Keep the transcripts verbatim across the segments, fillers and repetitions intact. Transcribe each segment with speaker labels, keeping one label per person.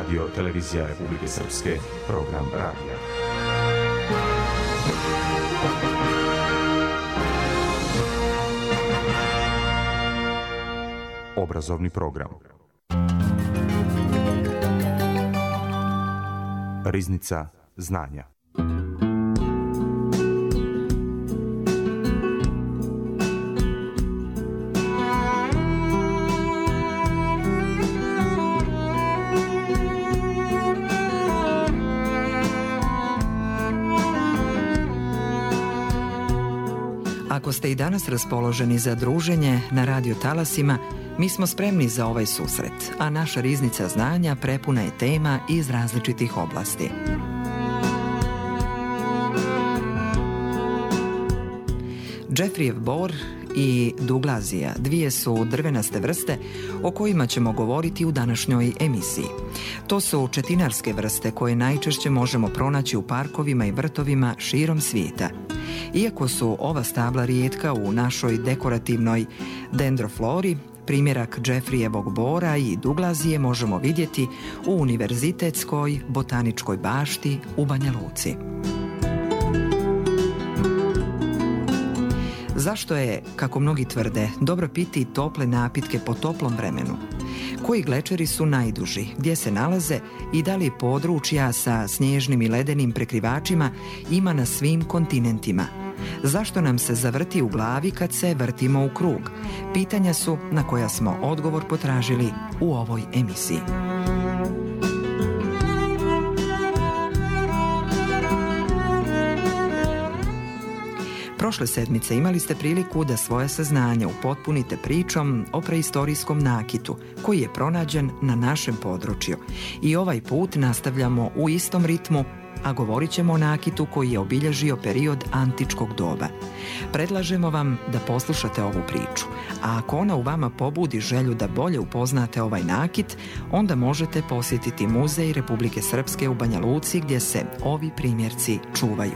Speaker 1: Radio Televizija Republike Srpske, program radija. Obrazovni program. Riznica znanja.
Speaker 2: Ako ste i danas raspoloženi za druženje na radio talasima, mi smo spremni za ovaj susret, a naša riznica znanja prepuna je tema iz različitih oblasti. Jeffreyev bor i Douglazija dvije su drvenaste vrste o kojima ćemo govoriti u današnjoj emisiji. To su četinarske vrste koje najčešće možemo pronaći u parkovima i vrtovima širom svijeta. Iako su ova stabla rijetka u našoj dekorativnoj dendroflori, primjerak Jeffreyevog bora i Douglazije možemo vidjeti u Univerzitetskoj botaničkoj bašti u Banja Luci. Zašto je, kako mnogi tvrde, dobro piti tople napitke po toplom vremenu? Koji glečeri su najduži, gdje se nalaze i da li područja sa snježnim i ledenim prekrivačima ima na svim kontinentima? Zašto nam se zavrti u glavi kad se vrtimo u krug? Pitanja su na koja smo odgovor potražili u ovoj emisiji. Prošle sedmice imali ste priliku da svoje saznanje upotpunite pričom o preistorijskom nakitu koji je pronađen na našem području. I ovaj put nastavljamo u istom ritmu, a govorit ćemo o nakitu koji je obilježio period antičkog doba. Predlažemo vam da poslušate ovu priču, a ako ona u vama pobudi želju da bolje upoznate ovaj nakit, onda možete posjetiti Muzej Republike Srpske u Banja Luci gdje se ovi primjerci čuvaju.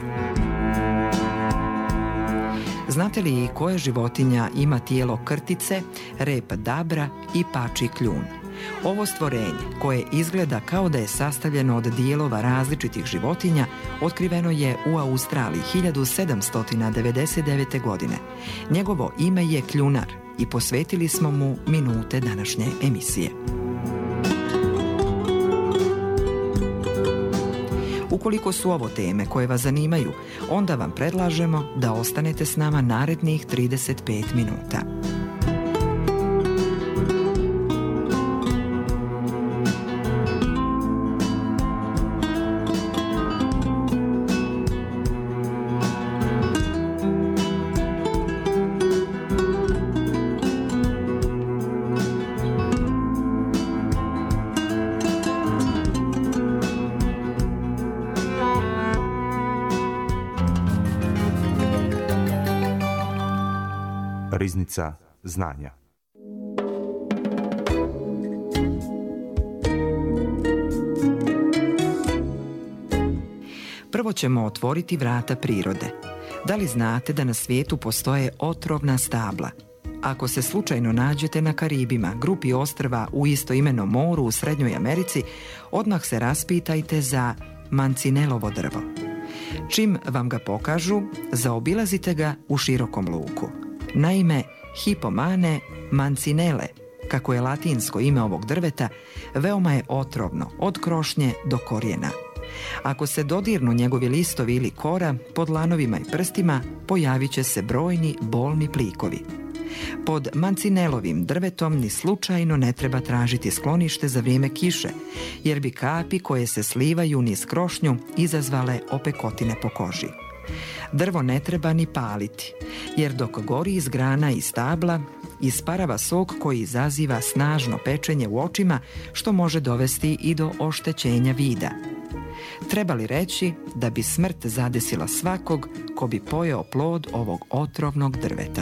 Speaker 2: Znate li koja životinja ima tijelo krtice, rep dabra i pačji kljun? Ovo stvorenje, koje izgleda kao da je sastavljeno od dijelova različitih životinja, otkriveno je u Australiji hiljadu sedamsto devedeset devete. godine. Njegovo ime je kljunar i posvetili smo mu minute današnje emisije. Ukoliko su ovo teme koje vas zanimaju, onda vam predlažemo da ostanete s nama narednih trideset pet minuta.
Speaker 1: Riznica znanja.
Speaker 2: Prvo ćemo otvoriti vrata prirode. Da li znate da na svijetu postoje otrovna stabla? Ako se slučajno nađete na Karibima, grupi ostrva u istoimenom moru u Srednjoj Americi, odmah se raspitajte za mancinelovo drvo. Čim vam ga pokažu, zaobilazite ga u širokom luku. Naime, Hippomane mancinele, kako je latinsko ime ovog drveta, veoma je otrovno, od krošnje do korijena. Ako se dodirnu njegovi listovi ili kora, pod lanovima i prstima pojavit će se brojni bolni plikovi. Pod mancinelovim drvetom ni slučajno ne treba tražiti sklonište za vrijeme kiše, jer bi kapi koje se slivaju niz krošnju izazvale opekotine po koži. Drvo ne treba ni paliti, jer dok gori iz grana i stabla, isparava sok koji izaziva snažno pečenje u očima, što može dovesti i do oštećenja vida. Treba li reći da bi smrt zadesila svakog ko bi pojeo plod ovog otrovnog drveta?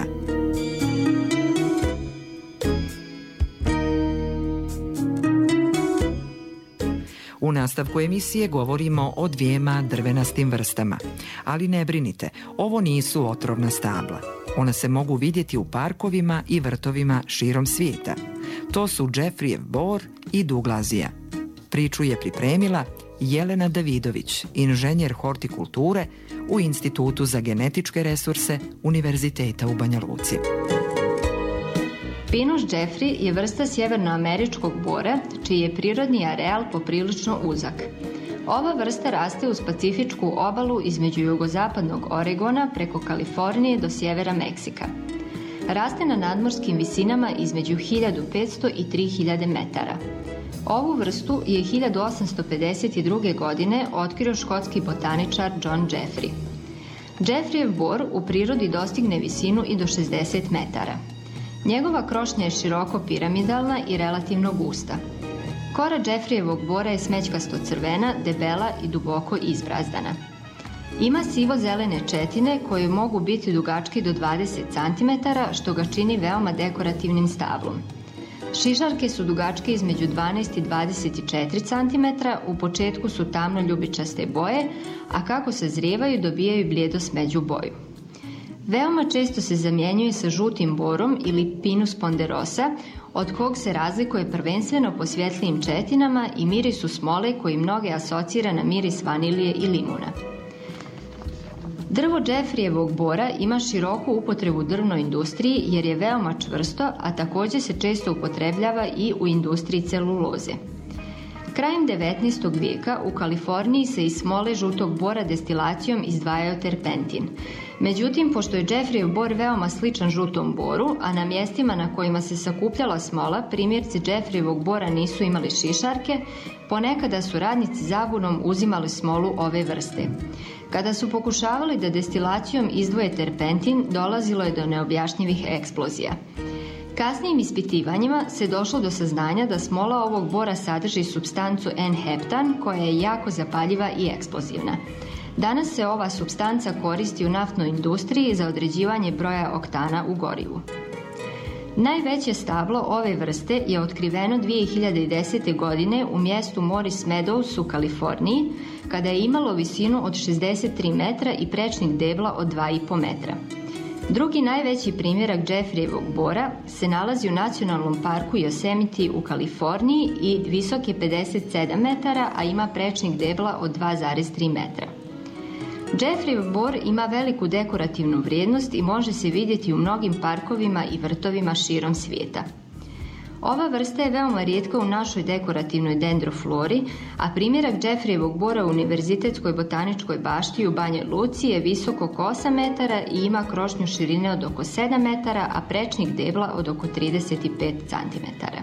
Speaker 2: U nastavku emisije govorimo o dvijema drvenastim vrstama. Ali ne brinite, ovo nisu otrovna stabla. Ona se mogu vidjeti u parkovima i vrtovima širom svijeta. To su Jeffreyev bor i Douglazija. Priču je pripremila Jelena Davidović, inženjer hortikulture u Institutu za genetičke resurse Univerziteta u Banja Luci.
Speaker 3: Pinus Jeffrey je vrsta sjevernoameričkog bora, čiji je prirodni areal poprilično uzak. Ova vrsta raste uz Pacifičku obalu između jugozapadnog Oregona preko Kalifornije do sjevera Meksika. Raste na nadmorskim visinama između hiljadu petsto i tri hiljade metara. Ovu vrstu je hiljadu osamsto pedeset druge. godine otkrio škotski botaničar John Jeffrey. Jeffreyev bor u prirodi dostigne visinu i do šezdeset metara. Njegova krošnja je široko piramidalna i relativno gusta. Kora Jeffreyevog bora je smećkasto crvena, debela i duboko izbrazdana. Ima sivo-zelene četine koje mogu biti dugačke do dvadeset centimetara, što ga čini veoma dekorativnim stablom. Šišarke su dugačke između dvanaest i dvadeset četiri centimetra, u početku su tamno ljubičaste boje, a kako se zrijevaju dobijaju blijedo smeđu boju. Veoma često se zamjenjuje sa žutim borom ili Pinus ponderosa, od kog se razlikuje prvenstveno po svjetlijim četinama i mirisu smole koji mnoge asocira na miris vanilije i limuna. Drvo Jeffreyevog bora ima široku upotrebu u drvnoj industriji jer je veoma čvrsto, a također se često upotrebljava i u industriji celuloze. Krajem devetnaestog vijeka u Kaliforniji se iz smole žutog bora destilacijom izdvajao terpentin. Međutim, pošto je Jeffreyev bor veoma sličan žutom boru, a na mjestima na kojima se sakupljala smola, primjerci Jeffreyevog bora nisu imali šišarke, ponekada su radnici zabunom uzimali smolu ove vrste. Kada su pokušavali da destilacijom izdvoje terpentin, dolazilo je do neobjašnjivih eksplozija. Kasnijim ispitivanjima se došlo do saznanja da smola ovog bora sadrži supstancu N-heptan koja je jako zapaljiva i eksplozivna. Danas se ova supstanca koristi u naftnoj industriji za određivanje broja oktana u gorivu. Najveće stablo ove vrste je otkriveno dvije hiljade desete. godine u mjestu Morris Meadows u Kaliforniji, kada je imalo visinu od šezdeset tri metra i prečnik debla od dva i po metra. Drugi najveći primjerak Jeffreyevog bora se nalazi u nacionalnom parku Yosemite u Kaliforniji i visok je pedeset sedam metara, a ima prečnik debla od dva zarez tri metra. Jeffreyev bor ima veliku dekorativnu vrijednost i može se vidjeti u mnogim parkovima i vrtovima širom svijeta. Ova vrsta je veoma rijetka u našoj dekorativnoj dendroflori, a primjerak Jeffreyevog bora u Univerzitetskoj botaničkoj bašti u Banja Luci je visok oko osam metara i ima krošnju širine od oko sedam metara, a prečnik debla od oko trideset pet centimetara.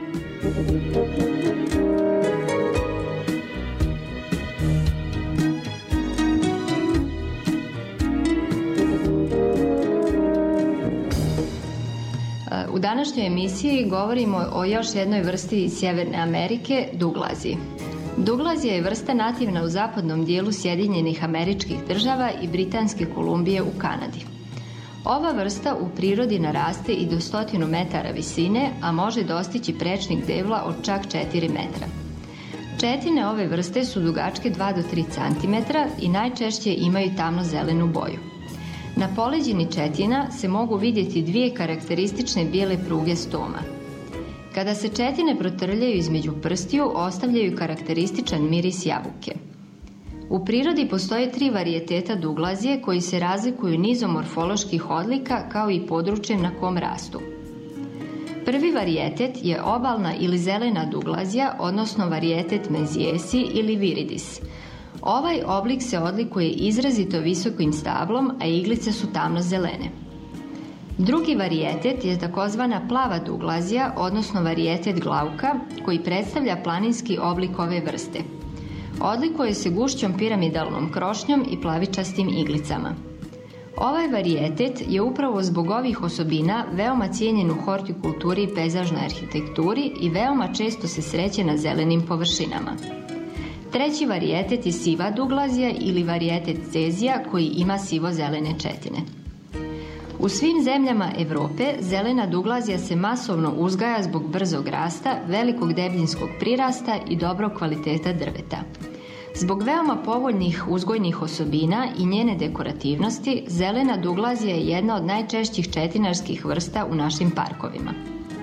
Speaker 3: U današnjoj emisiji govorimo o još jednoj vrsti iz Sjeverne Amerike, Douglaziji. Douglazija je vrsta nativna u zapadnom dijelu Sjedinjenih Američkih Država i Britanske Kolumbije u Kanadi. Ova vrsta u prirodi naraste i do stotinu metara visine, a može dostići prečnik debla od čak četiri metra. Četine ove vrste su dugačke dva do tri centimetra i najčešće imaju tamno-zelenu boju. Na poleđini četina se mogu vidjeti dvije karakteristične bijele pruge stoma. Kada se četine protrljaju između prstiju, ostavljaju karakterističan miris jabuke. U prirodi postoje tri varijeteta Douglazije koji se razlikuju nizom morfoloških odlika kao i područjem na kom rastu. Prvi varijetet je obalna ili zelena Douglazija, odnosno varijetet Menziesi ili Viridis. Ovaj oblik se odlikuje izrazito visokim stablom, a iglice su tamno-zelene. Drugi varijetet je takozvana plava Douglazija, odnosno varijetet Glauka, koji predstavlja planinski oblik ove vrste. Odlikuje se gušćom piramidalnom krošnjom i plavičastim iglicama. Ovaj varijetet je upravo zbog ovih osobina veoma cijenjen u hortikulturi i pejzažnoj arhitekturi i veoma često se sreće na zelenim površinama. Treći varijetet je siva Douglazija ili varijetet Cezija koji ima sivo-zelene četine. U svim zemljama Europe zelena Douglazija se masovno uzgaja zbog brzog rasta, velikog debljinskog prirasta i dobrog kvaliteta drveta. Zbog veoma povoljnih uzgojnih osobina i njene dekorativnosti, zelena Douglazija je jedna od najčešćih četinarskih vrsta u našim parkovima.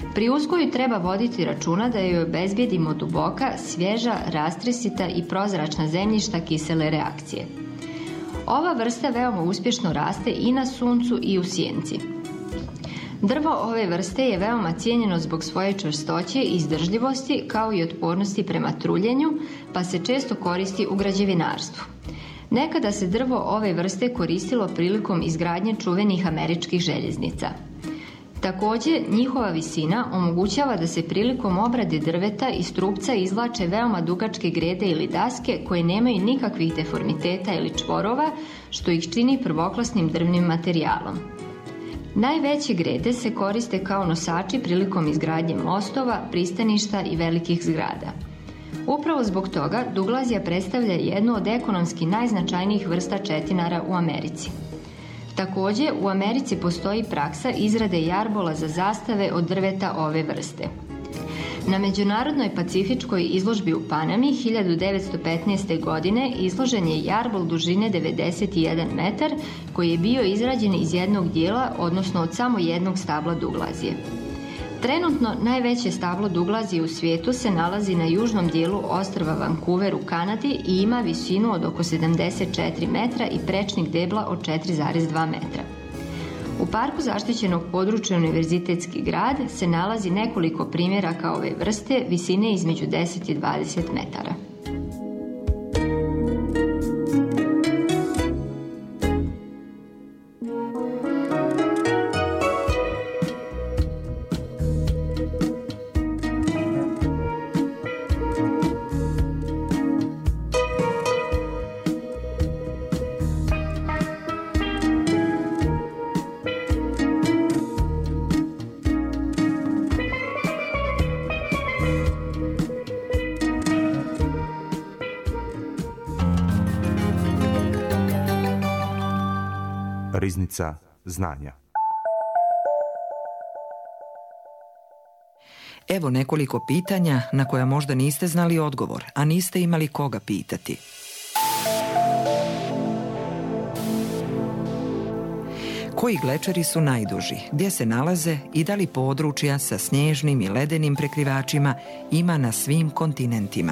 Speaker 3: Pri uzgoju treba voditi računa da joj obezbijedimo duboka, svježa, rastresita i prozračna zemljišta kisele reakcije. Ova vrsta veoma uspješno raste i na suncu i u sjenci. Drvo ove vrste je veoma cijenjeno zbog svoje čvrstoće i izdržljivosti kao i otpornosti prema truljenju, pa se često koristi u građevinarstvu. Nekada se drvo ove vrste koristilo prilikom izgradnje čuvenih američkih željeznica. Također, njihova visina omogućava da se prilikom obrade drveta iz trupca izvlače veoma dugačke grede ili daske koje nemaju nikakvih deformiteta ili čvorova, što ih čini prvoklasnim drvnim materijalom. Najveće grede se koriste kao nosači prilikom izgradnje mostova, pristaništa i velikih zgrada. Upravo zbog toga Douglazija predstavlja jednu od ekonomski najznačajnijih vrsta četinara u Americi. Također, u Americi postoji praksa izrade jarbola za zastave od drveta ove vrste. Na Međunarodnoj pacifičkoj izložbi u Panami hiljadu devetsto petnaeste. godine izložen je jarbol dužine devedeset jedan metar koji je bio izrađen iz jednog dijela, odnosno od samo jednog stabla Douglazije. Trenutno najveće stablo Douglazije u svijetu se nalazi na južnom dijelu ostrva Vancouver u Kanadi i ima visinu od oko sedamdeset četiri metra i prečnik debla od četiri zarez dva metra. U parku zaštićenog područja Univerzitetski grad se nalazi nekoliko primjeraka ove vrste visine između deset i dvadeset metara.
Speaker 1: Riznica znanja.
Speaker 2: Evo nekoliko pitanja na koja možda niste znali odgovor, a niste imali koga pitati. Koji glečeri su najduži, gdje se nalaze i da li područja sa snježnim i ledenim prekrivačima ima na svim kontinentima?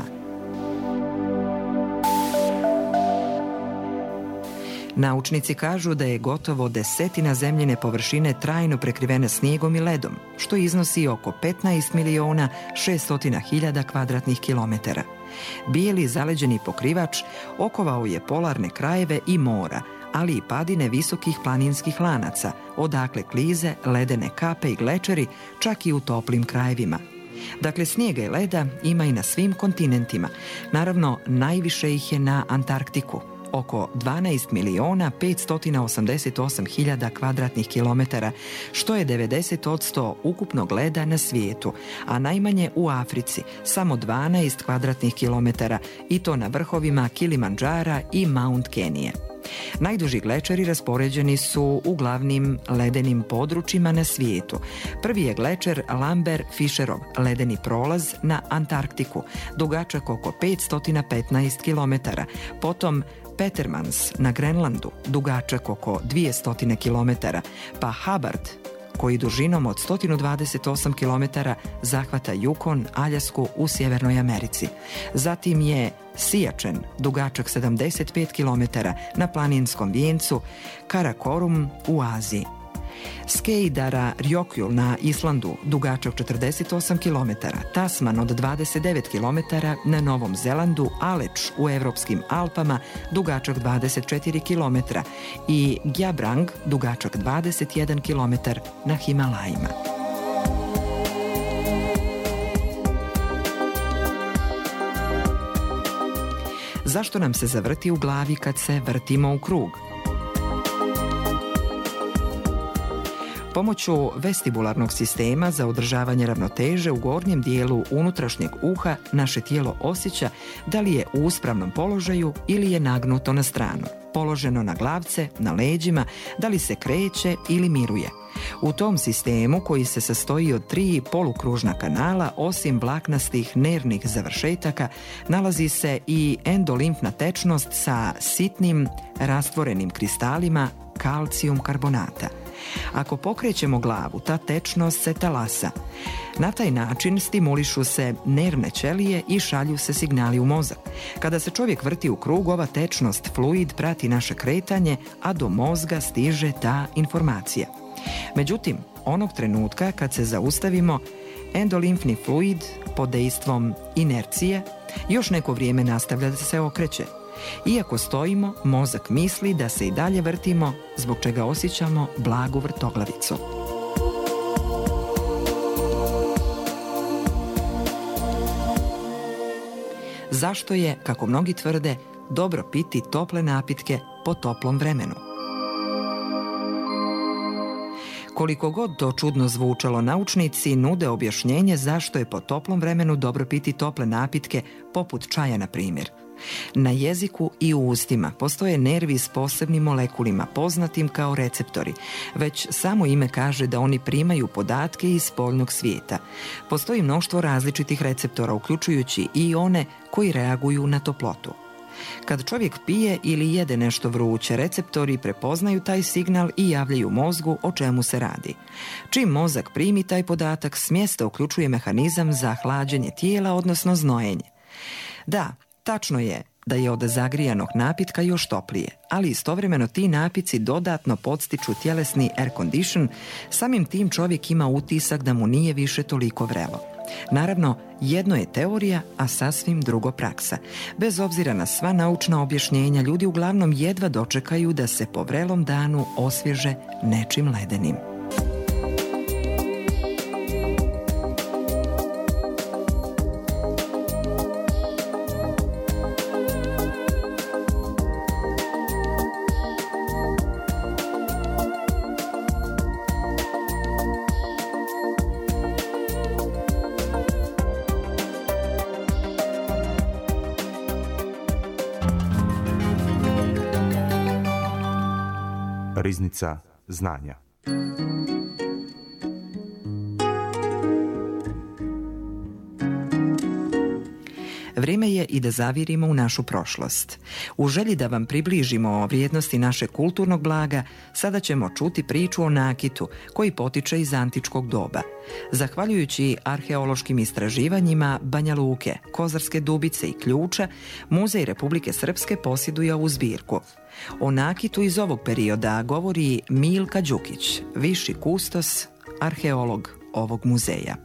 Speaker 2: Naučnici kažu da je gotovo desetina zemljine površine trajno prekrivena snijegom i ledom, što iznosi oko petnaest miliona šesto hiljada kvadratnih kilometara. Bijeli zaleđeni pokrivač okovao je polarne krajeve i mora, ali i padine visokih planinskih lanaca, odakle klize, ledene kape i glečeri, čak i u toplim krajevima. Dakle, snijega i leda ima i na svim kontinentima. Naravno, najviše ih je na Antarktiku, oko dvanaest miliona petsto osamdeset osam hiljada kvadratnih kilometara, što je devedeset posto ukupnog leda na svijetu, a najmanje u Africi, samo dvanaest kvadratnih kilometara, i to na vrhovima Kilimandžara i Mount Kenije. Najduži glečeri raspoređeni su u glavnim ledenim područjima na svijetu. Prvi je glečer Lambert-Fisherov ledeni prolaz na Antarktiku, dugačak oko petsto petnaest kilometara, potom Petermans na Grenlandu, dugačak oko dvjesto kilometara, pa Hubbard, koji dužinom od sto dvadeset osam kilometara zahvata Yukon, Aljasku u Sjevernoj Americi. Zatim je Sijačen, dugačak sedamdeset pet kilometara na planinskom vijencu Karakorum u Aziji. Skeijdara Rjokjul na Islandu, dugačak četrdeset osam kilometara, Tasman od dvadeset devet kilometara na Novom Zelandu, Aleč u evropskim Alpama, dugačak dvadeset četiri kilometra i Gjabrang, dugačak dvadeset jedan kilometar na Himalajima. Zašto nam se zavrti u glavi kad se vrtimo u krug? Pomoću vestibularnog sistema za održavanje ravnoteže u gornjem dijelu unutrašnjeg uha naše tijelo osjeća da li je u uspravnom položaju ili je nagnuto na stranu, položeno na glavce, na leđima, da li se kreće ili miruje. U tom sistemu, koji se sastoji od tri polukružna kanala, osim vlaknastih nervnih završetaka, nalazi se i endolimfna tečnost sa sitnim rastvorenim kristalima kalcijum karbonata. Ako pokrećemo glavu, ta tečnost se talasa. Na taj način stimulišu se nervne ćelije i šalju se signali u mozak. Kada se čovjek vrti u krug, ova tečnost, fluid, prati naše kretanje, a do mozga stiže ta informacija. Međutim, onog trenutka kad se zaustavimo, endolimfni fluid pod dejstvom inercije još neko vrijeme nastavlja da se okreće. Iako stojimo, mozak misli da se i dalje vrtimo, zbog čega osjećamo blagu vrtoglavicu. Zašto je, kako mnogi tvrde, dobro piti tople napitke po toplom vremenu? Koliko god to čudno zvučalo, naučnici nude objašnjenje zašto je po toplom vremenu dobro piti tople napitke, poput čaja, na primjer. Na jeziku i u ustima postoje nervi s posebnim molekulima, poznatim kao receptori. Već samo ime kaže da oni primaju podatke iz spoljnog svijeta. Postoji mnoštvo različitih receptora, uključujući i one koji reaguju na toplotu. Kad čovjek pije ili jede nešto vruće, receptori prepoznaju taj signal i javljaju mozgu o čemu se radi. Čim mozak primi taj podatak, s mjesta uključuje mehanizam za hlađenje tijela, odnosno znojenje. Da, tačno je da je od zagrijanog napitka još toplije, ali istovremeno ti napici dodatno podstiču tjelesni air condition, samim tim čovjek ima utisak da mu nije više toliko vrelo. Naravno, jedno je teorija, a sasvim drugo praksa. Bez obzira na sva naučna objašnjenja, ljudi uglavnom jedva dočekaju da se po vrelom danu osvježe nečim ledenim.
Speaker 1: Riznica znanja.
Speaker 2: Vrijeme je i da zavirimo u našu prošlost. U želji da vam približimo vrijednosti našeg kulturnog blaga, sada ćemo čuti priču o nakitu koji potiče iz antičkog doba. Zahvaljujući arheološkim istraživanjima Banja Luke, Kozarske Dubice i Ključa, Muzej Republike Srpske posjeduje ovu zbirku. O nakitu iz ovog perioda govori Milka Đukić, viši kustos, arheolog ovog muzeja.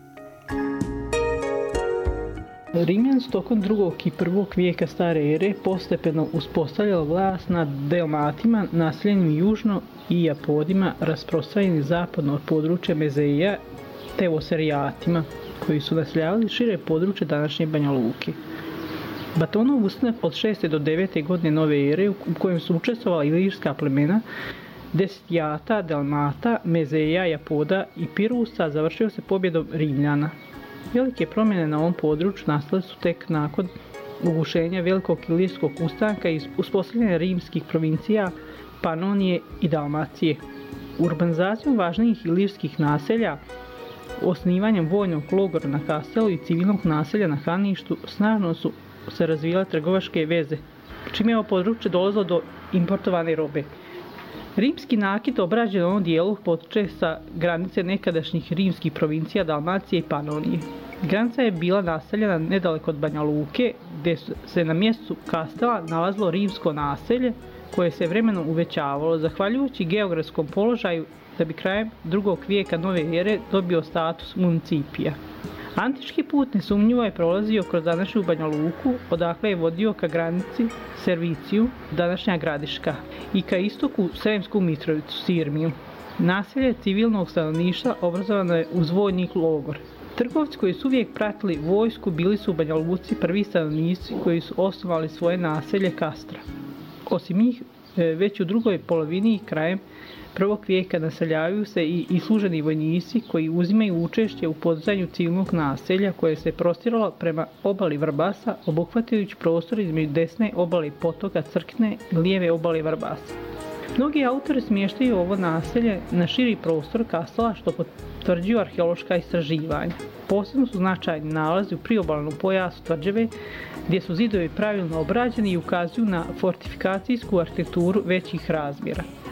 Speaker 4: Rimljani su tokom drugog i prvog vijeka stare ere postepeno uspostavljali vlast nad Delmatima, naseljenim južno, i Japodima, rasprostranjeni zapadno od područja Mezeja, te Oserijatima, koji su naseljavali šire područje današnje Banja Luke. Batonov ustanak od šeste do devete godine nove ere, u kojem su učestvovala ilirska plemena Desijata, Delmata, Mezeja, Japoda i Pirusa, završio se pobjedom Rimljana. Velike promjene na ovom području nastale su tek nakon ugušenja velikog ilirskog ustanka i uspostavljanja rimskih provincija Panonije i Dalmacije. Urbanizacijom važnijih ilirskih naselja, osnivanjem vojnog logora na Kastelu i civilnog naselja na Haništu, snažno su se razvijale trgovačke veze, čime je ovo područje dolazilo do importovane robe. Rimski nakit obrađen u ovom dijelu potiče sa granice nekadašnjih rimskih provincija Dalmacije i Panonije. Granica je bila naseljena nedaleko od Banja Luke, gdje se na mjestu Kastela nalazilo rimsko naselje, koje se vremenom uvećavalo, zahvaljujući geografskom položaju, da bi krajem drugog vijeka nove ere dobio status municipija. Antički put nesumnjivo je prolazio kroz današnju Banja Luku, odakle je vodio ka granici Serviciju, današnja Gradiška, i ka istoku Sremsku Mitrovicu, Sirmiju. Naselje civilnog stanovništva obrazovano je uz vojni logor. Trgovci koji su uvijek pratili vojsku bili su u Banja Luci prvi stanovnici koji su osnovali svoje naselje Kastra. Osim njih, već u drugoj polovini i krajem prvog vijeka naseljavaju se i isluženi vojnici koji uzimaju učešće u podizanju civilnog naselja koje se prostiralo prema obali Vrbasa, obuhvatajući prostor između desne obale potoka Crkne i lijeve obale Vrbasa. Mnogi autori smještaju ovo naselje na širi prostor Kastela, što potvrđuju arheološka istraživanja. Posebno su značajni nalazi u priobalnom pojasu tvrđave, gdje su zidovi pravilno obrađeni i ukazuju na fortifikacijsku arhitekturu većih razmjera.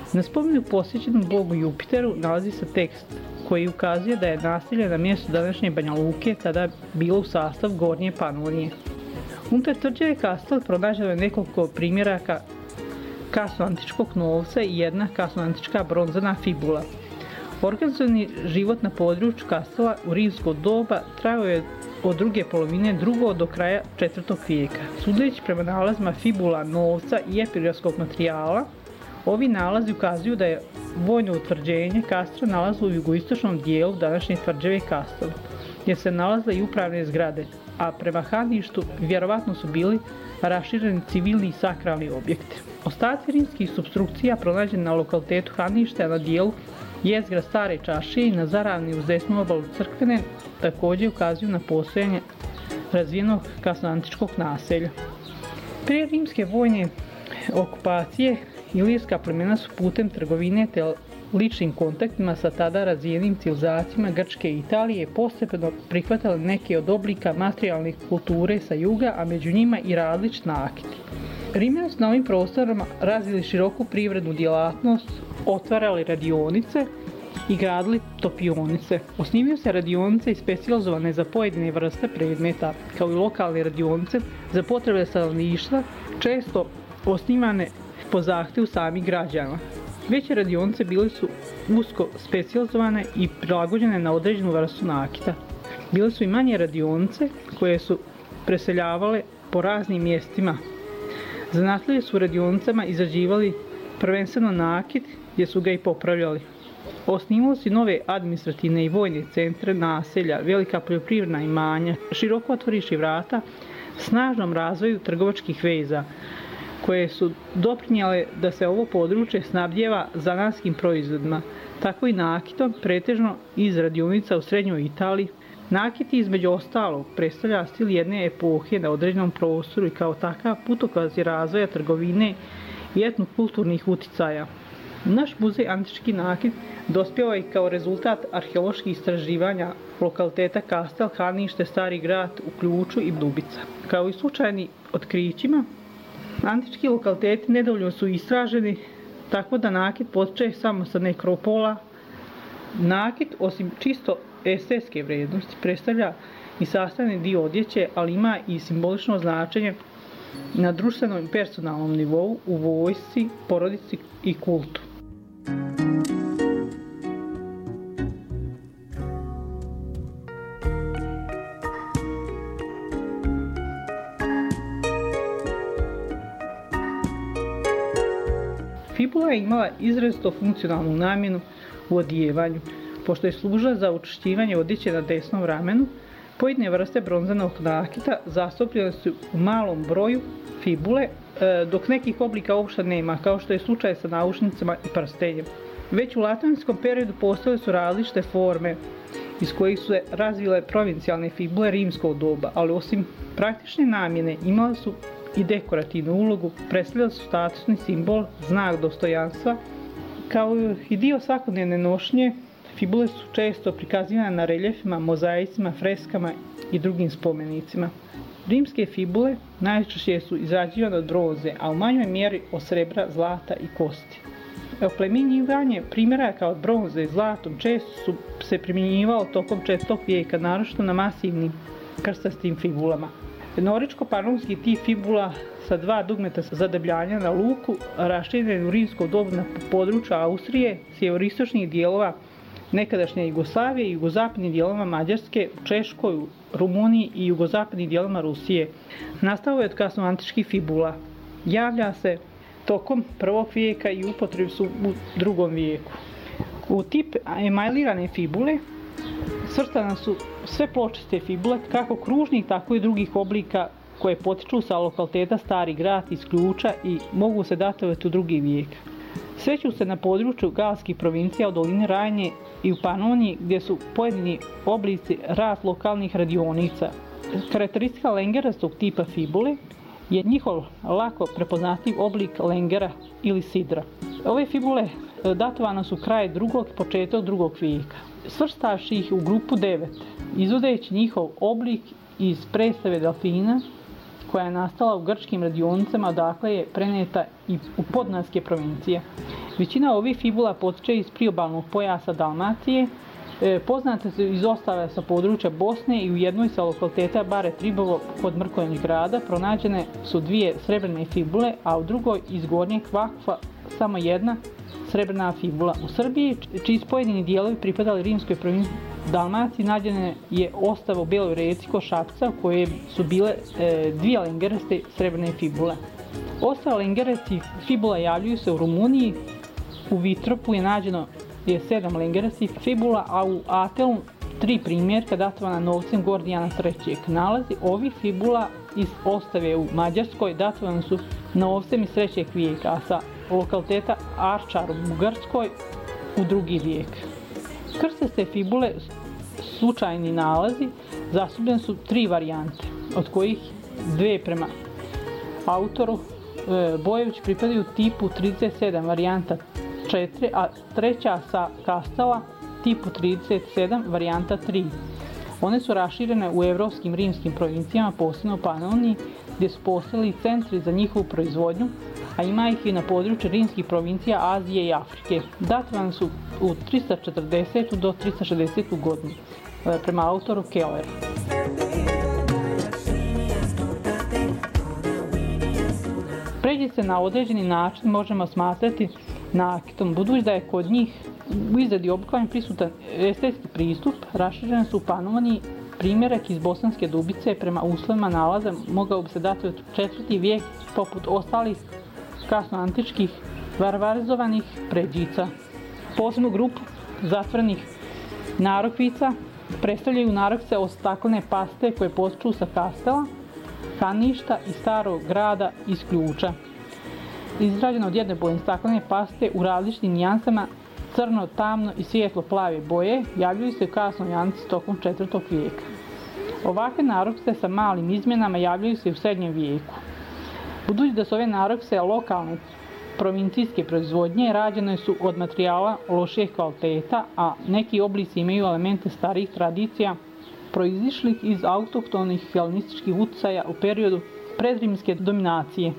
Speaker 4: Na spomenu posvećenom bogu Jupiteru nalazi se tekst koji ukazuje da je naselje na mjestu današnje Banja Luke tada bilo u sastav Gornje Panonije. Unutar tvrđave Kastel pronađeno je nekoliko primjeraka kasnoantičkog novca i jedna kasnoantička bronzana fibula. Organizovani život na području Kastela u rimsko doba trajao je od druge polovine drugog do kraja četvrtog vijeka. Sudeći prema nalazima fibula, novca i epirotskog materijala, ovi nalazi ukazuju da je vojno utvrđenje Kastela nalazilo u jugoistočnom dijelu današnje tvrđave Kastel, gdje se nalazile i upravne zgrade, a prema Haništu vjerovatno su bili rašireni civilni i sakralni objekti. Ostaci rimskih supstrukcija pronađeni na lokalitetu Hanište, na dijelu jezgra Stare čaršije i na zaravni uz desnu obalu Crkvene također ukazuju na postojanje razvijenog kasnoantičkog naselja. Prije rimske vojne okupacije ilirska plemena su putem trgovine te ličnim kontaktima sa tada razvijenim civilizacijama Grčke i Italije postepeno prihvatali neke od oblika materijalnih kulture sa juga, a među njima i različit nakiti. Rimljani su na ovim prostorima razvili široku privrednu djelatnost, otvarali radionice i gradili topionice. Osnivaju se radionice i specijalizovane za pojedine vrste predmeta, kao i lokalne radionice za potrebe stanovništva, često osnivane po zahtjevu samih građana. Veće radionice bile su usko specijalizovane i prilagođene na određenu vrstu nakita. Bile su i manje radionice koje su preseljavale po raznim mjestima. Zanatlije su u radionicama izrađivali prvenstveno nakit, gdje su ga i popravljali. Osnivali su nove administrativne i vojne centre, naselja, velika poljoprivredna imanja, široko otvoriši vrata, snažnom razvoju trgovačkih veza, koje su doprinijele da se ovo područje snabdijeva zanatskim proizvodima, tako i nakitom, pretežno iz radionica u srednjoj Italiji. Nakit između ostalog predstavlja stil jedne epohe na određenom prostoru i kao takav putokaz je razvoja trgovine i etnokulturnih uticaja. Naš muzej antički nakit dospjeva i kao rezultat arheoloških istraživanja lokaliteta Kastel, Hanište, Stari grad u Ključu i Dubica. Kao i slučajni otkrićima, antički lokaliteti nedovoljno su istraženi, tako da nakit potiče samo sa nekropola. Nakit, osim čisto estetske vrijednosti, predstavlja i sastavni dio odjeće, ali ima i simbolično značenje na društvenom i personalnom nivou, u vojsci, porodici i kultu. Fibula je imala izrazito funkcionalnu namjenu u odijevanju. Pošto je služila za učvršćivanje odjeće na desnom ramenu, pojedine vrste bronzanog nakita zastupljene su u malom broju fibule, dok nekih oblika uopšte nema, kao što je slučaj sa naušnicama i prstenjem. Već u latinskom periodu postojale su različite forme iz kojih su se razvile provincijalne fibule rimskog doba, ali osim praktične namjene imale su i dekorativnu ulogu, predstavljali su statusni simbol, znak dostojanstva. Kao i dio svakodnevne nošnje, fibule su često prikazivane na reljefima, mozaicima, freskama i drugim spomenicima. Rimske fibule najčešće su izrađivane od bronze, a u manjoj mjeri od srebra, zlata i kosti. Oplemenjivanje primjeraka od bronze i zlatom često su se primjenjivalo tokom četvrtog vijeka, naročito na masivnim krstastim fibulama. Noričko-panonski tip fibula sa dva dugmeta zadebljanja na luku, raširjen u rimsko dobu na području Austrije, sjeveristočnih dijelova nekadašnje Jugoslavije i jugozapadnih dijelova Mađarske, u Češkoj, u Rumuniji i jugozapadnih dijelova Rusije. Nastao je od kasnoantičkih fibula. Javlja se tokom prvog vijeka i upotrebi su u drugom vijeku. U tip emajlirane fibule svrstane su sve pločiste fibule, kako kružnih, tako i drugih oblika koje potiču sa lokaliteta Stari grad iz Ključa i mogu se datovati u drugi vijek. Sveću se na području galskih provincija od doline Rajne i u Panoniji, gdje su pojedini oblici rad lokalnih radionica. Karakteristika lengerastog tipa fibule je njihov lako prepoznatljiv oblik lengera ili sidra. Ove fibule datovane su kraj drugog i početak drugog vijeka. Svrstavši ih u grupu devet, izvodeći njihov oblik iz predstave delfina, koja je nastala u grčkim radionicama, odakle je preneta i u podunavske provincije. Većina ovih fibula potiče iz priobalnog pojasa Dalmacije, e, poznate su iz ostale sa područja Bosne i u jednoj sa lokaliteta Bare Tribovo kod Mrkonjić grada pronađene su dvije srebrne fibule, a u drugoj iz Gornjeg Vakfa samo jedna srebrna fibula. U Srbiji, čiji su pojedini dijelovi pripadali rimskoj provinciji Dalmaciji, nađene je ostava u Beloj reci kod Šapca, u kojoj su bile e, dvije lengereste srebrne fibule. Ostale lengeresti fibula javljaju se u Rumuniji, u Vitropu je nađeno je sedam lengeresti fibula, a u Atelu tri primjerka datovana novcem Gordijana trećeg. Nalazi ovih fibula iz ostave u Mađarskoj datovani su novcem iz trećeg vijeka, a sa lokaliteta Arčar u Bugarskoj u drugi vijek. Krstaste fibule, slučajni nalazi, zastupljene su tri varijante, od kojih dve prema autoru e, Bojević pripadaju tipu trideset sedam varijanta četiri, a treća sa Kastela tipu trideset sedam varijanta tri. One su raširene u evropskim rimskim provincijama, posebno u Panoniji, gdje su postojali centri za njihovu proizvodnju, a ima ih i na području rimskih provincija Azije i Afrike. Datovane su u trista četrdesetu do trista šezdesetu godinu, prema autoru Kelleru. Pređi se na određeni način možemo smatrati nakitom, budući da je kod njih u izradi oblikovanja prisutan estetski pristup. Raširene su u Panoniji. Primjerak iz Bosanske Dubice prema uslovima nalaza mogao bi se dati od četvrti vijek, poput ostalih kasnoantičkih varvarizovanih pređica. Posebnu grupu zatvorenih narokvica predstavljaju narokvice od staklene paste koje potiču sa Kastela, Kaništa i Starog grada iz Ključa. Izrađeno od jednobojne staklene paste u različitim nijansama crno, tamno i svijetlo plave boje, javljaju se u kasnoj antici tokom četvrtog vijeka. Ovakve narokvice sa malim izmjenama javljaju se u srednjem vijeku. Budući da su ove narokvice lokalne provincijske proizvodnje, rađene su od materijala lošijeg kvaliteta, a neki oblici imaju elemente starijih tradicija proizišlih iz autohtonih helenističkih utjecaja u periodu predrimske dominacije.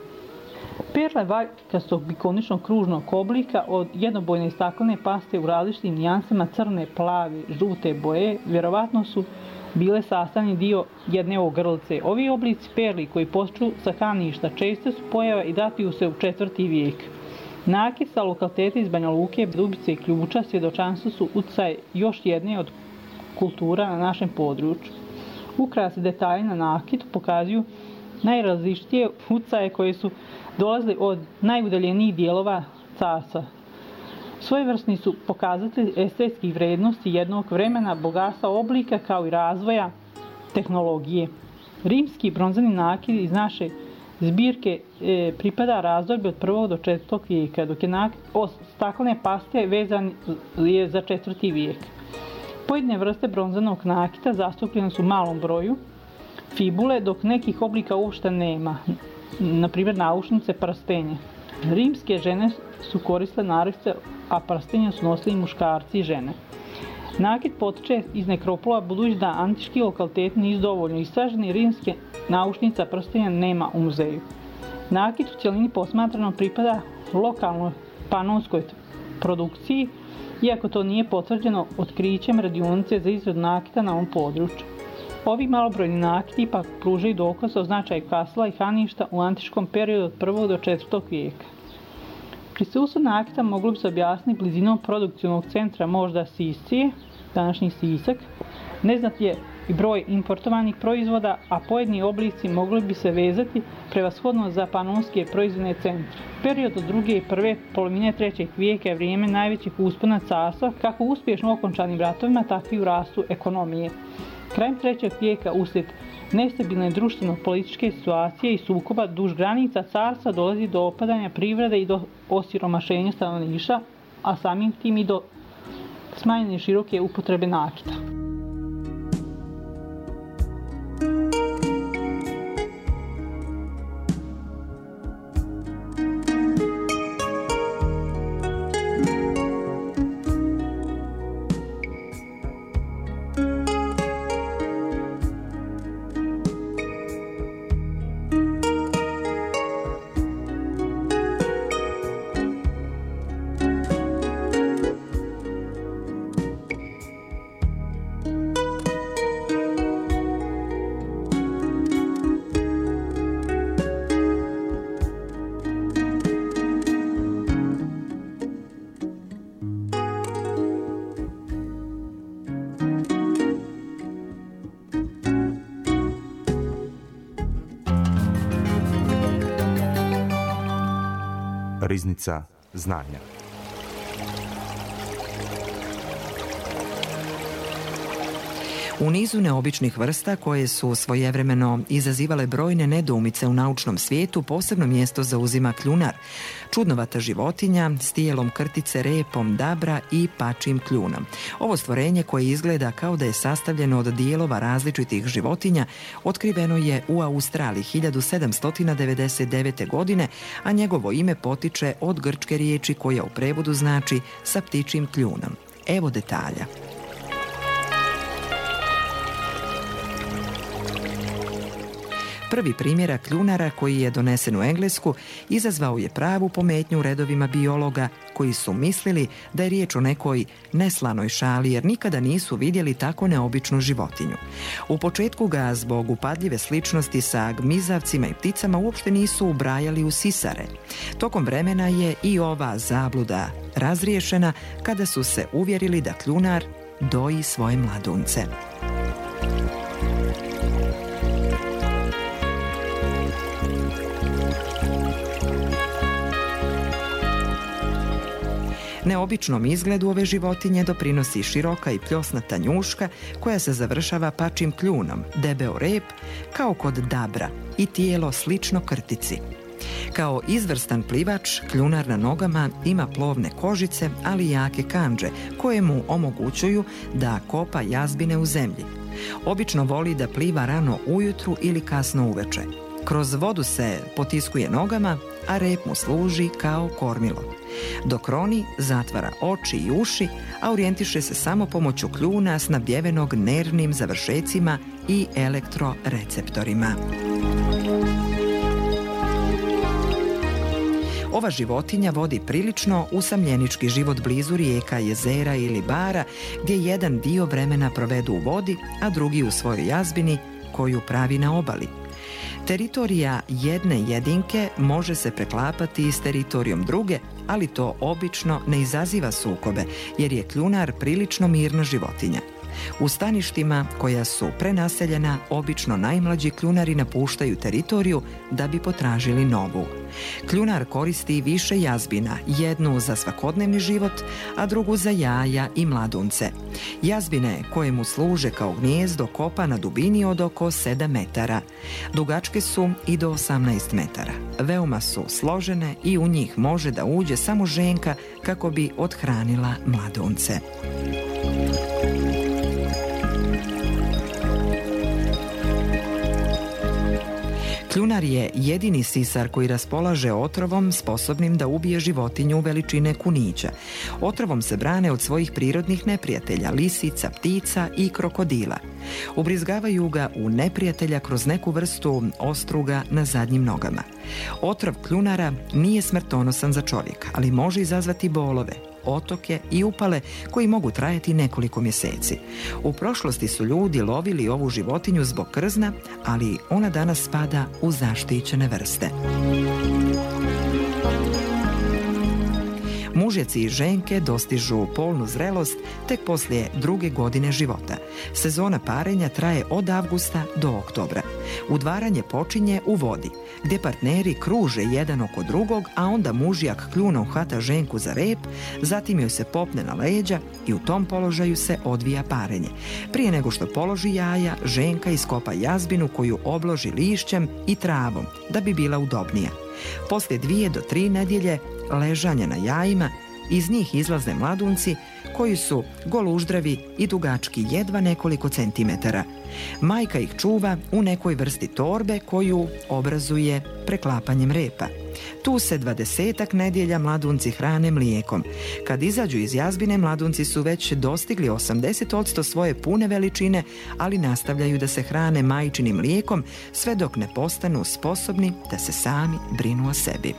Speaker 4: Perle valjkastog bikoničnog kružnog oblika od jednobojne staklene paste u različitim nijansama crne, plave, žute boje vjerovatno su bile sastavni dio jedne ogrlice. Ovi oblici perli koji potiču sa Kaništa često su pojava i datuju se u četvrti vijek. Nakit sa lokaliteta iz Banja Luke, Dubice i Ključa svjedočanstvo su utjecaj još jedne od kultura na našem području. Ukrasi detalji na nakitu pokazuju najrazličitije utjecaje koje su dolazili od najudaljenijih dijelova carstva. Svojevrsni su pokazatelj estetskih vrijednosti jednog vremena, bogatstva oblika kao i razvoja tehnologije. Rimski bronzani nakit iz naše zbirke e, pripada razdoblju od prvog do četvrtog vijeka, dok je nakit od staklene paste vezan je za četvrti vijek. Pojedine vrste bronzanog nakita zastupljene su u malom broju fibule, dok nekih oblika uopšte nema, na primjer naušnice, prstenje. Rimske žene su koristile narokvice, a prstenja su nosili muškarci i žene. Nakit potiče iz nekropola, budući da antički lokaliteti nisu dovoljno istraženi, rimske naušnica prstenja nema u muzeju. Nakit u cjelini posmatrano pripada lokalnoj panonskoj produkciji, iako to nije potvrđeno otkrićem radionice za izradu nakita na ovom području. Ovi malobrojni nakiti ipak pružaju dokaz o značaju Kastela i Kaništa u antičkom periodu od prvog do četvrtog vijeka. Prisustvo nakita moglo bi se objasniti blizinom produkcionog centra možda Siscije, današnji Sisak. Neznat je i broj importovanih proizvoda, a pojedini oblici mogli bi se vezati prevashodno za panonske proizvodne centre. Period od druge i prve polovine trećeg vijeka je vrijeme najvećih uspona carstva, kako u uspješno okončanim ratovima, tako i u rastu ekonomije. Krajem trećeg vijeka, uslijed nestabilne društveno-političke situacije i sukoba duž granica carstva, dolazi do opadanja privrede i do osiromašenja stanovništva, a samim tim i do smanjene široke upotrebe nakita.
Speaker 1: riznica znanja.
Speaker 2: U nizu neobičnih vrsta koje su svojevremeno izazivale brojne nedoumice u naučnom svijetu, posebno mjesto zauzima kljunar, čudnovata životinja s tijelom krtice, repom dabra i pačim kljunom. Ovo stvorenje, koje izgleda kao da je sastavljeno od dijelova različitih životinja, otkriveno je u Australiji hiljadu sedamsto devedeset devete. godine, a njegovo ime potiče od grčke riječi koja u prevodu znači sa ptičjim kljunom. Evo detalja. Prvi primjerak kljunara koji je donesen u Englesku izazvao je pravu pometnju u redovima biologa koji su mislili da je riječ o nekoj neslanoj šali jer nikada nisu vidjeli tako neobičnu životinju. U početku ga zbog upadljive sličnosti sa gmizavcima i pticama uopšte nisu ubrajali u sisare. Tokom vremena je i ova zabluda razriješena kada su se uvjerili da kljunar doji svoje mladunce. Neobičnom izgledu ove životinje doprinosi široka i pljosnata njuška koja se završava pačim kljunom, debeo rep, kao kod dabra i tijelo slično krtici. Kao izvrstan plivač, kljunar na nogama ima plovne kožice, ali i jake kandže koje mu omogućuju da kopa jazbine u zemlji. Obično voli da pliva rano ujutru ili kasno uveče. Kroz vodu se potiskuje nogama, a rep mu služi kao kormilo. Dok roni, zatvara oči i uši, a orijentiše se samo pomoću kljuna snabdjevenog nervnim završecima i elektroreceptorima. Ova životinja vodi prilično usamljenički život blizu rijeka, jezera ili bara, gdje jedan dio vremena provedu u vodi, a drugi u svojoj jazbini koju pravi na obali. Teritorija jedne jedinke može se preklapati s teritorijom druge, ali to obično ne izaziva sukobe, jer je kljunar prilično mirna životinja. U staništima koja su prenaseljena, obično najmlađi kljunari napuštaju teritoriju da bi potražili novu. Kljunar koristi više jazbina, jednu za svakodnevni život, a drugu za jaja i mladunce. Jazbine koje mu služe kao gnijezdo kopa na dubini od oko sedam metara. Dugačke su i do osamnaest metara. Veoma su složene i u njih može da uđe samo ženka kako bi othranila mladunce. Kljunar je jedini sisar koji raspolaže otrovom sposobnim da ubije životinju veličine kunića. Otrovom se brane od svojih prirodnih neprijatelja, lisica, ptica i krokodila. Ubrizgavaju ga u neprijatelja kroz neku vrstu ostruga na zadnjim nogama. Otrov kljunara nije smrtonosan za čovjeka, ali može izazvati bolove, otoke i upale koji mogu trajati nekoliko mjeseci. U prošlosti su ljudi lovili ovu životinju zbog krzna, ali ona danas spada u zaštićene vrste. Mužjaci i ženke dostižu polnu zrelost tek poslije druge godine života. Sezona parenja traje od avgusta do oktobra. Udvaranje počinje u vodi, gdje partneri kruže jedan oko drugog, a onda mužjak kljunom hvata ženku za rep, zatim joj se popne na leđa i u tom položaju se odvija parenje. Prije nego što položi jaja, ženka iskopa jazbinu koju obloži lišćem i travom, da bi bila udobnija. Poslije dvije do tri nedjelje ležanja na jajima, iz njih izlaze mladunci koji su goluždravi i dugački jedva nekoliko centimetara. Majka ih čuva u nekoj vrsti torbe koju obrazuje preklapanjem repa. Tu se dvadesetak nedjelja mladunci hrane mlijekom. Kad izađu iz jazbine, mladunci su već dostigli osamdeset posto svoje pune veličine, ali nastavljaju da se hrane majčinim mlijekom sve dok ne postanu sposobni da se sami brinu o sebi.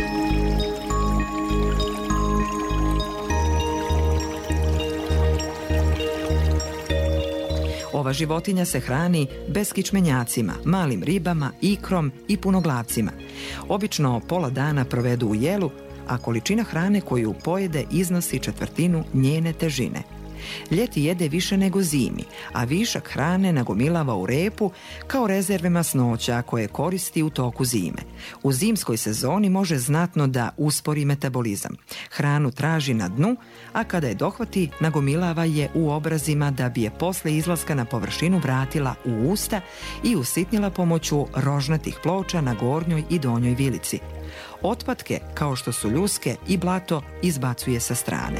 Speaker 2: Ova životinja se hrani beskičmenjacima, malim ribama, ikrom i punoglavcima. Obično pola dana provedu u jelu, a količina hrane koju pojede iznosi četvrtinu njene težine. Ljeti jede više nego zimi, a višak hrane nagomilava u repu kao rezerve masnoća koje koristi u toku zime. U zimskoj sezoni može znatno da uspori metabolizam. Hranu traži na dnu, a kada je dohvati, nagomilava je u obrazima da bi je posle izlaska na površinu vratila u usta i usitnila pomoću rožnatih ploča na gornjoj i donjoj vilici. Otpadke, kao što su ljuske i blato, izbacuje sa strane.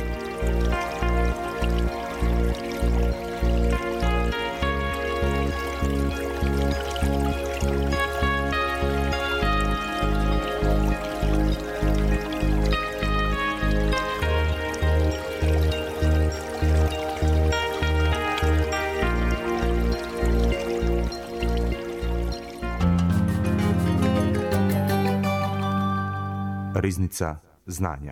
Speaker 1: Riznica znanja.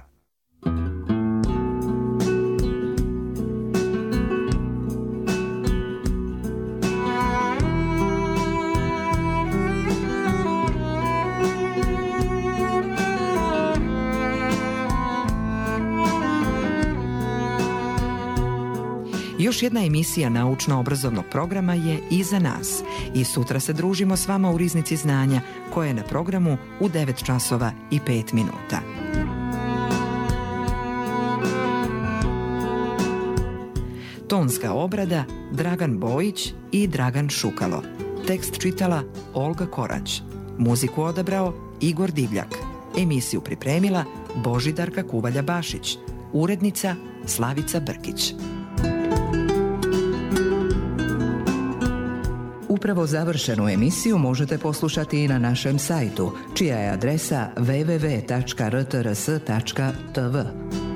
Speaker 2: Još jedna emisija naučno-obrazovnog programa je iza nas i sutra se družimo s vama u Riznici znanja koja je na programu u devet časova i pet minuta. Tonska obrada Dragan Bojić i Dragan Šukalo. Tekst čitala Olga Korać. Muziku odabrao Igor Divljak. Emisiju pripremila Božidarka Kuvalja-Bašić. Urednica Slavica Brkić.
Speaker 5: Upravo završenu emisiju možete poslušati i na našem sajtu, čija je adresa w w w tačka r t r s tačka t v.